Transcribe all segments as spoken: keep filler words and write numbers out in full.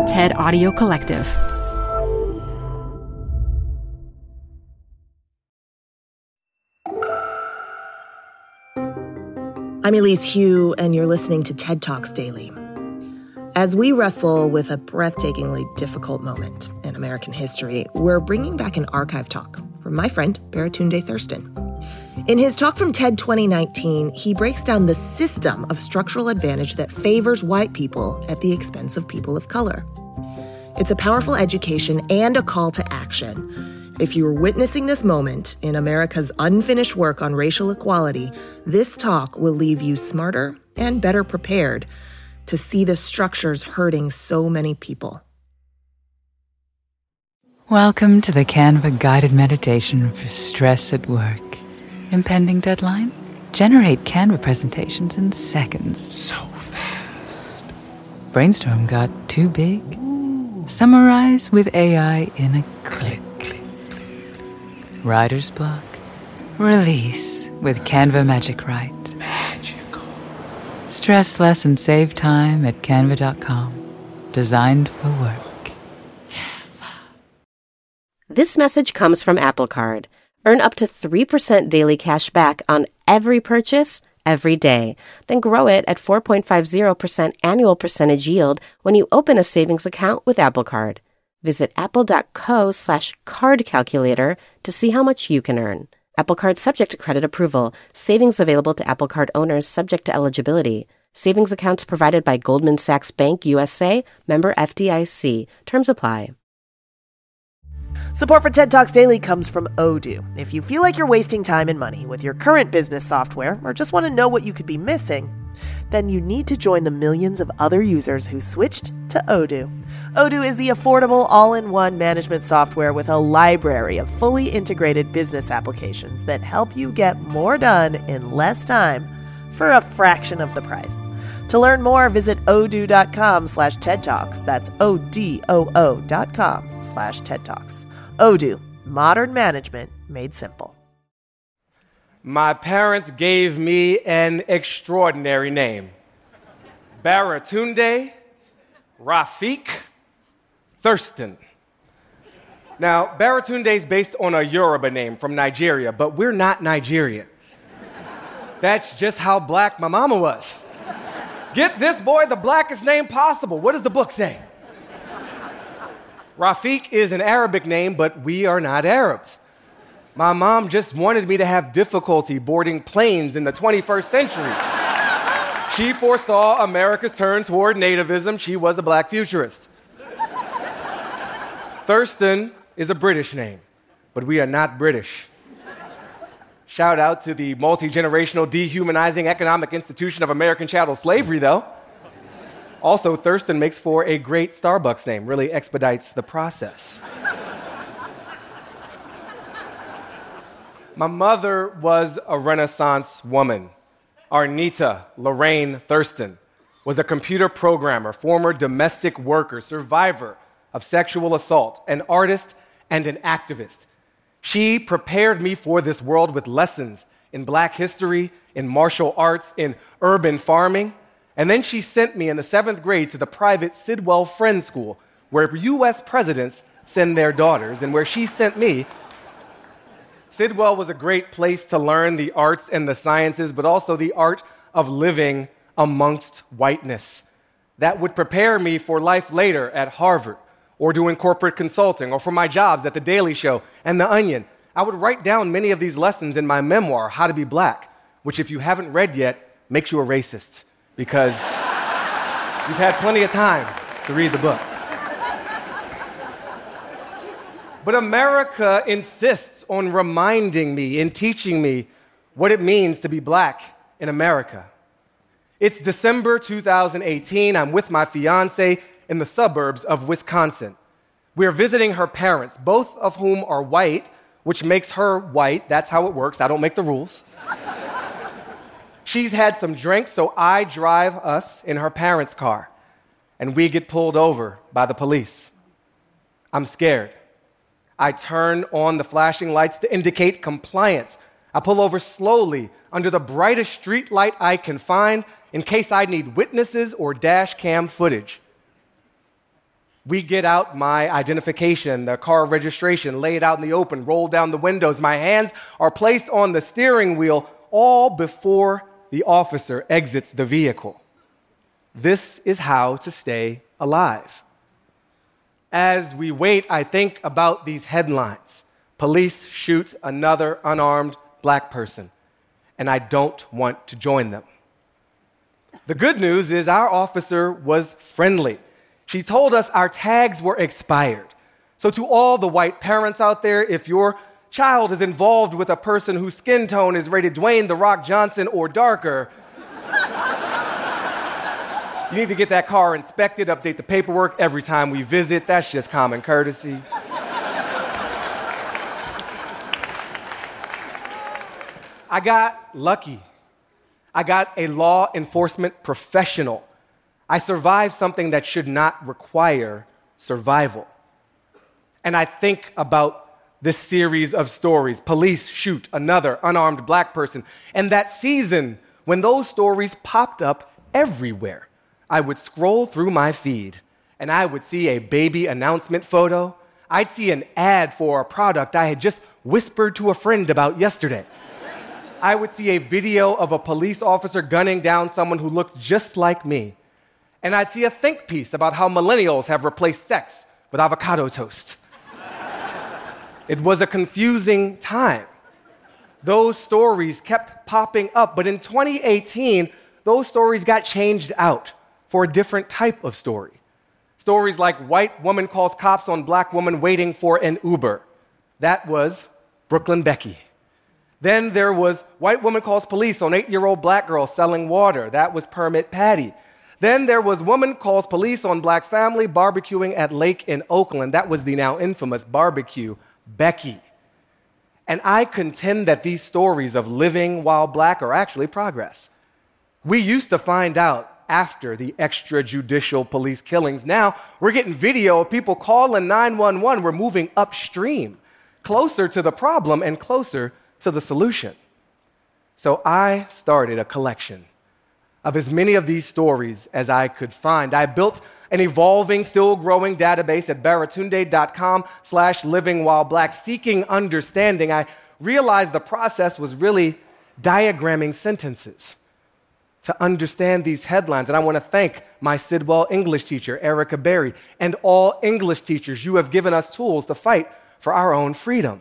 TED Audio Collective. I'm Elise Hu, and you're listening to TED Talks Daily. As we wrestle with a breathtakingly difficult moment in American history, we're bringing back an archive talk from my friend Baratunde Thurston. In his talk from TED twenty nineteen, he breaks down the system of structural advantage that favors white people at the expense of people of color. It's a powerful education and a call to action. If you are witnessing this moment in America's unfinished work on racial equality, this talk will leave you smarter and better prepared to see the structures hurting so many people. Welcome to the Canva guided meditation for stress at work. Impending deadline? Generate Canva presentations in seconds. So fast. Brainstorm got too big? Ooh. Summarize with A I in a click. Writer's block? Release with Canva Magic Write. Magical. Stress less and save time at canva dot com. Designed for work. Canva. This message comes from Apple Card. Earn up to three percent daily cash back on every purchase, every day. Then grow it at four point five zero percent annual percentage yield when you open a savings account with Apple Card. Visit apple.co slash card calculator to see how much you can earn. Apple Card subject to credit approval. Savings available to Apple Card owners subject to eligibility. Savings accounts provided by Goldman Sachs Bank U S A, member F D I C. Terms apply. Support for TED Talks Daily comes from Odoo. If you feel like you're wasting time and money with your current business software or just want to know what you could be missing, then you need to join the millions of other users who switched to Odoo. Odoo is the affordable all-in-one management software with a library of fully integrated business applications that help you get more done in less time for a fraction of the price. To learn more, visit odoo.com slash TED Talks. That's O-D-O-O dot com slash TED Talks. Odoo, modern management made simple. My parents gave me an extraordinary name. Baratunde Rafiq Thurston. Now, Baratunde is based on a Yoruba name from Nigeria, but we're not Nigerian. That's just how black my mama was. Get this boy the blackest name possible. What does the book say? Rafiq is an Arabic name, but we are not Arabs. My mom just wanted me to have difficulty boarding planes in the twenty-first century. She foresaw America's turn toward nativism. She was a black futurist. Thurston is a British name, but we are not British. Shout out to the multi-generational dehumanizing economic institution of American chattel slavery, though. Also, Thurston makes for a great Starbucks name, really expedites the process. My mother was a Renaissance woman. Arnita Lorraine Thurston was a computer programmer, former domestic worker, survivor of sexual assault, an artist and an activist. She prepared me for this world with lessons in black history, in martial arts, in urban farming. And then she sent me in the seventh grade to the private Sidwell Friends School, where U S presidents send their daughters, and where she sent me. Sidwell was a great place to learn the arts and the sciences, but also the art of living amongst whiteness. That would prepare me for life later at Harvard, or doing corporate consulting, or for my jobs at The Daily Show and The Onion. I would write down many of these lessons in my memoir, How to Be Black, which if you haven't read yet, makes you a racist, because you've had plenty of time to read the book. But America insists on reminding me and teaching me what it means to be black in America. It's December two thousand eighteen. I'm with my fiance in the suburbs of Wisconsin. We're visiting her parents, both of whom are white, which makes her white. That's how it works. I don't make the rules. She's had some drinks, so I drive us in her parents' car, and we get pulled over by the police. I'm scared. I turn on the flashing lights to indicate compliance. I pull over slowly under the brightest street light I can find in case I need witnesses or dash cam footage. We get out my identification, the car registration, lay it out in the open, roll down the windows. My hands are placed on the steering wheel, all before the officer exits the vehicle. This is how to stay alive. As we wait, I think about these headlines. Police shoot another unarmed black person, and I don't want to join them. The good news is our officer was friendly. She told us our tags were expired. So to all the white parents out there, if your child is involved with a person whose skin tone is rated Dwayne The Rock Johnson or darker, you need to get that car inspected, update the paperwork every time we visit. That's just common courtesy. I got lucky. I got a law enforcement professional. I survived something that should not require survival. And I think about this series of stories. Police shoot another unarmed black person. And that season, when those stories popped up everywhere, I would scroll through my feed and I would see a baby announcement photo. I'd see an ad for a product I had just whispered to a friend about yesterday. I would see a video of a police officer gunning down someone who looked just like me. And I'd see a think piece about how millennials have replaced sex with avocado toast. It was a confusing time. Those stories kept popping up, but in twenty eighteen, those stories got changed out for a different type of story. Stories like white woman calls cops on black woman waiting for an Uber. That was Brooklyn Becky. Then there was white woman calls police on eight-year-old black girl selling water. That was Permit Patty. Then there was woman calls police on black family barbecuing at lake in Oakland. That was the now infamous Barbecue Becky. And I contend that these stories of living while black are actually progress. We used to find out after the extrajudicial police killings. Now we're getting video of people calling nine one one. We're moving upstream, closer to the problem and closer to the solution. So I started a collection of as many of these stories as I could find. I built an evolving, still growing database at baratunde.com slash living while black, seeking understanding. I realized the process was really diagramming sentences to understand these headlines. And I want to thank my Sidwell English teacher, Erica Berry, and all English teachers. You have given us tools to fight for our own freedom.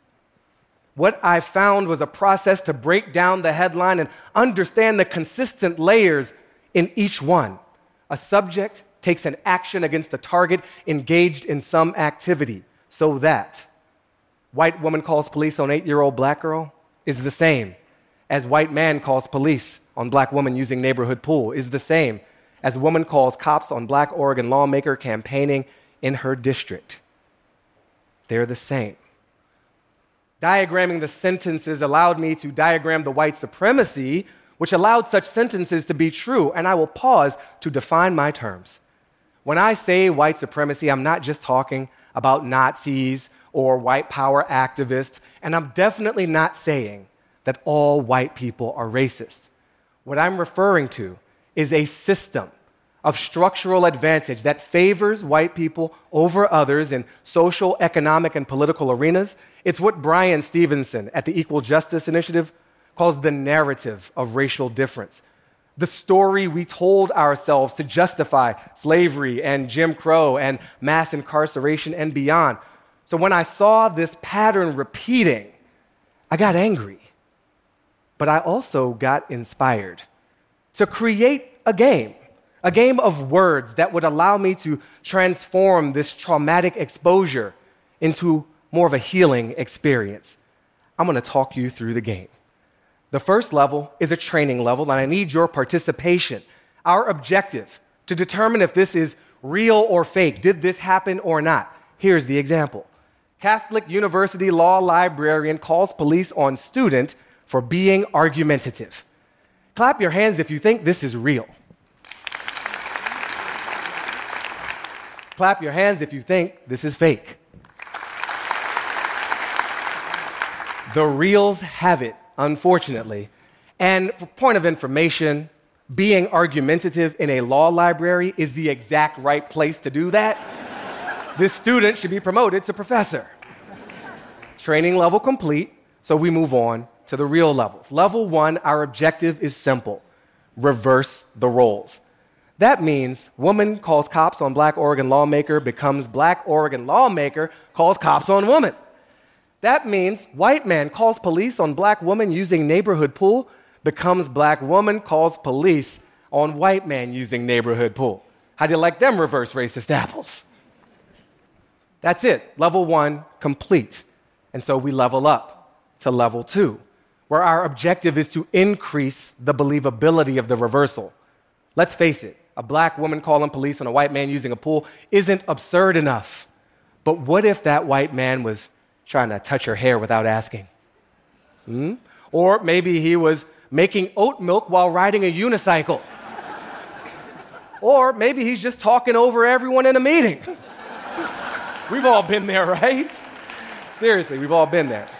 What I found was a process to break down the headline and understand the consistent layers in each one. A subject takes an action against the target engaged in some activity, so that white woman calls police on eight-year-old black girl is the same as white man calls police on black woman using neighborhood pool, is the same as woman calls cops on black Oregon lawmaker campaigning in her district. They're the same. Diagramming the sentences allowed me to diagram the white supremacy, which allowed such sentences to be true, and I will pause to define my terms. When I say white supremacy, I'm not just talking about Nazis or white power activists, and I'm definitely not saying that all white people are racist. What I'm referring to is a system of structural advantage that favors white people over others in social, economic, and political arenas. It's what Brian Stevenson at the Equal Justice Initiative calls the narrative of racial difference. The story we told ourselves to justify slavery and Jim Crow and mass incarceration and beyond. So when I saw this pattern repeating, I got angry. But I also got inspired to create a game. A game of words that would allow me to transform this traumatic exposure into more of a healing experience. I'm going to talk you through the game. The first level is a training level, and I need your participation. Our objective to determine if this is real or fake, did this happen or not? Here's the example. Catholic University law librarian calls police on student for being argumentative. Clap your hands if you think this is real. Clap your hands if you think this is fake. The reals have it, unfortunately. And for point of information, being argumentative in a law library is the exact right place to do that. This student should be promoted to professor. Training level complete, so we move on to the real levels. Level one, our objective is simple: reverse the roles. That means woman calls cops on black Oregon lawmaker becomes black Oregon lawmaker calls cops on woman. That means white man calls police on black woman using neighborhood pool becomes black woman calls police on white man using neighborhood pool. How do you like them reverse racist apples? That's it. Level one, complete. And so we level up to level two, where our objective is to increase the believability of the reversal. Let's face it, a black woman calling police on a white man using a pool isn't absurd enough. But what if that white man was trying to touch her hair without asking? Hmm? Or maybe he was making oat milk while riding a unicycle. Or maybe he's just talking over everyone in a meeting. We've all been there, right? Seriously, we've all been there.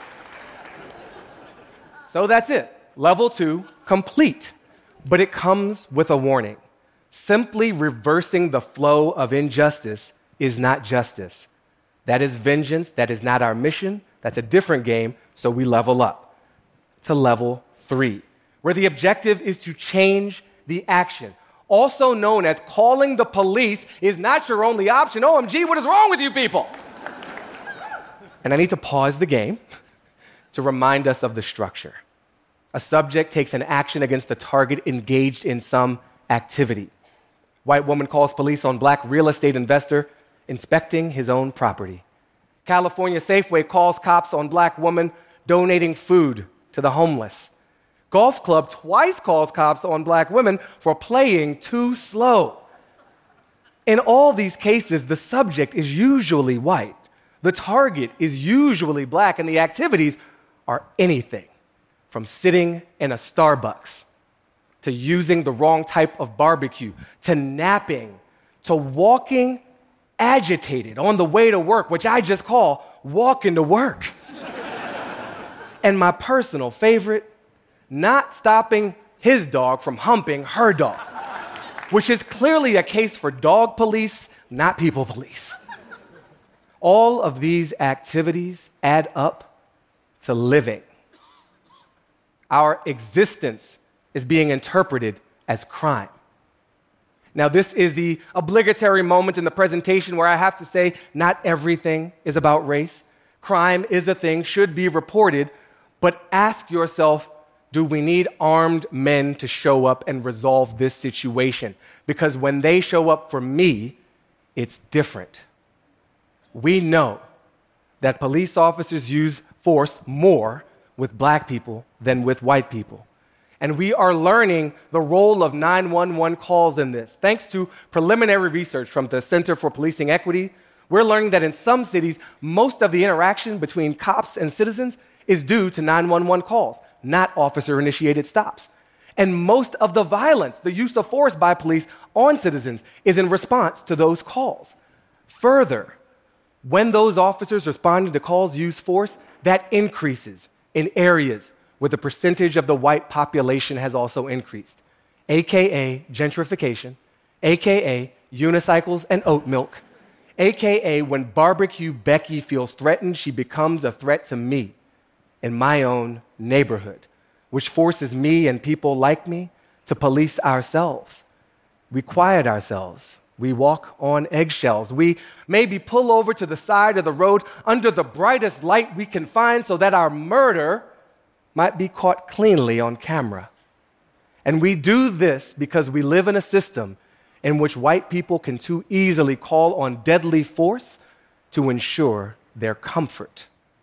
So that's it. Level two, complete. But it comes with a warning. Simply reversing the flow of injustice is not justice. That is vengeance. That is not our mission. That's a different game. So we level up to level three, where the objective is to change the action. Also known as calling the police is not your only option. O M G, what is wrong with you people? And I need to pause the game to remind us of the structure. A subject takes an action against a target engaged in some activity. White woman calls police on black real estate investor inspecting his own property. California Safeway calls cops on black woman donating food to the homeless. Golf club twice calls cops on black women for playing too slow. In all these cases, the subject is usually white, the target is usually black, and the activities are anything from sitting in a Starbucks to using the wrong type of barbecue to napping to walking agitated on the way to work, which I just call walking to work. And my personal favorite, not stopping his dog from humping her dog, which is clearly a case for dog police, not people police. All of these activities add up to living. Our existence is being interpreted as crime. Now, this is the obligatory moment in the presentation where I have to say not everything is about race. Crime is a thing, should be reported, but ask yourself, do we need armed men to show up and resolve this situation? Because when they show up for me, it's different. We know that police officers use force more with black people than with white people. And we are learning the role of nine one one calls in this. Thanks to preliminary research from the Center for Policing Equity, we're learning that in some cities, most of the interaction between cops and citizens is due to nine one one calls, not officer-initiated stops. And most of the violence, the use of force by police on citizens, is in response to those calls. Further, when those officers responding to calls use force, that increases in areas where the percentage of the white population has also increased, A K A gentrification, A K A unicycles and oat milk, A K A when barbecue Becky feels threatened, she becomes a threat to me in my own neighborhood, which forces me and people like me to police ourselves. We quiet ourselves. We walk on eggshells. We maybe pull over to the side of the road under the brightest light we can find so that our murder might be caught cleanly on camera. And we do this because we live in a system in which white people can too easily call on deadly force to ensure their comfort.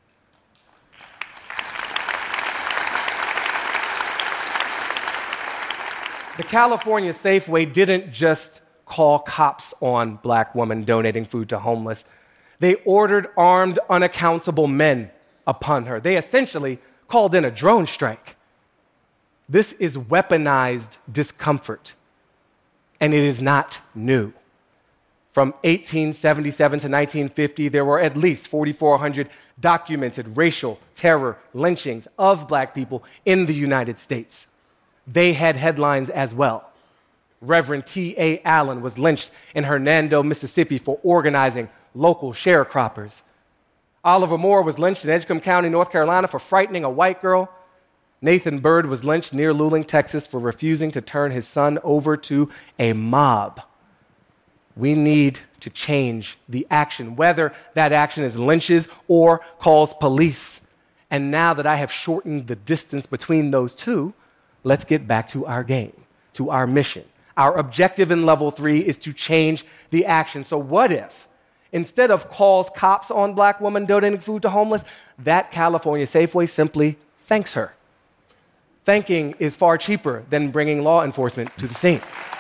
The California Safeway didn't just call cops on black women donating food to homeless. They ordered armed, unaccountable men upon her. They essentially called in a drone strike. This is weaponized discomfort, and it is not new. From eighteen seventy-seven to nineteen fifty, there were at least forty-four hundred documented racial terror lynchings of black people in the United States. They had headlines as well. Reverend T A Allen was lynched in Hernando, Mississippi for organizing local sharecroppers. Oliver Moore was lynched in Edgecombe County, North Carolina, for frightening a white girl. Nathan Bird was lynched near Luling, Texas, for refusing to turn his son over to a mob. We need to change the action, whether that action is lynches or calls police. And now that I have shortened the distance between those two, let's get back to our game, to our mission. Our objective in level three is to change the action. So what if, instead of calls cops on black women donating food to homeless, that California Safeway simply thanks her? Thanking is far cheaper than bringing law enforcement to the scene.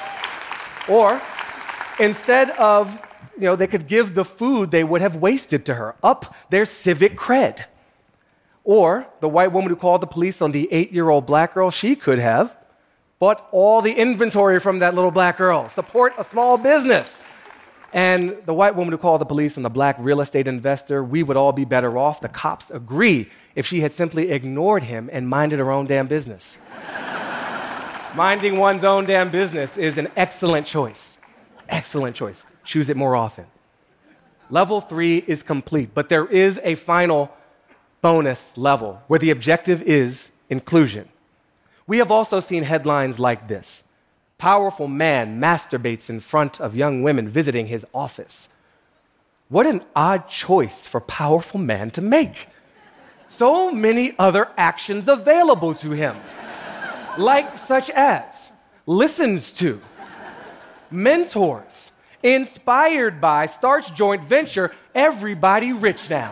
Or instead of, you know, they could give the food they would have wasted to her, up their civic cred. Or the white woman who called the police on the eight-year-old black girl, she could have bought all the inventory from that little black girl, support a small business. And the white woman who called the police on the black real estate investor, we would all be better off. The cops agree if she had simply ignored him and minded her own damn business. Minding one's own damn business is an excellent choice. Excellent choice. Choose it more often. Level three is complete, but there is a final bonus level where the objective is inclusion. We have also seen headlines like this: powerful man masturbates in front of young women visiting his office. What an odd choice for powerful man to make. So many other actions available to him, like such as listens to, mentors, inspired by, starts joint venture, everybody rich now.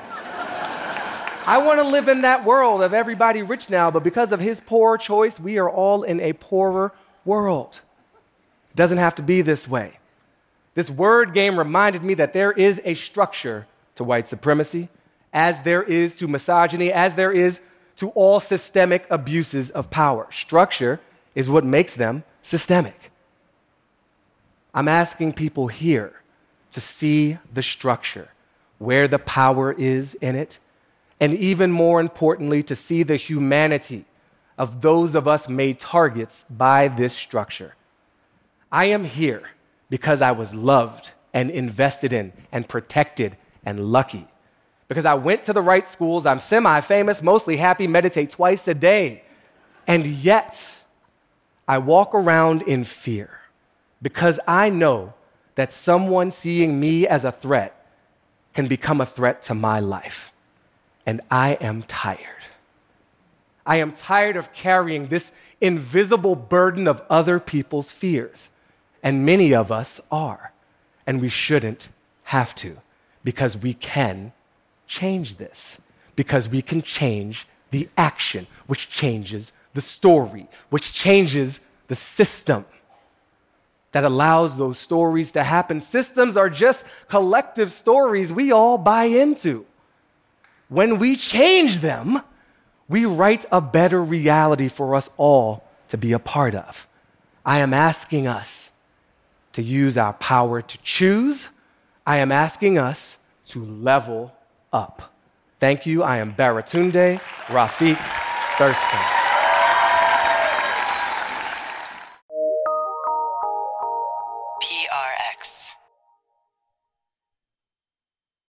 I want to live in that world of everybody rich now, but because of his poor choice, we are all in a poorer world. It doesn't have to be this way. This word game reminded me that there is a structure to white supremacy, as there is to misogyny, as there is to all systemic abuses of power. Structure is what makes them systemic. I'm asking people here to see the structure, where the power is in it, and even more importantly, to see the humanity of those of us made targets by this structure. I am here because I was loved and invested in and protected and lucky. Because I went to the right schools, I'm semi-famous, mostly happy, meditate twice a day. And yet, I walk around in fear because I know that someone seeing me as a threat can become a threat to my life. And I am tired. I am tired of carrying this invisible burden of other people's fears. And many of us are. And we shouldn't have to, because we can change this. Because we can change the action, which changes the story, which changes the system that allows those stories to happen. Systems are just collective stories we all buy into. When we change them, we write a better reality for us all to be a part of. I am asking us to use our power to choose. I am asking us to level up. Thank you. I am Baratunde Rafiq Thurston.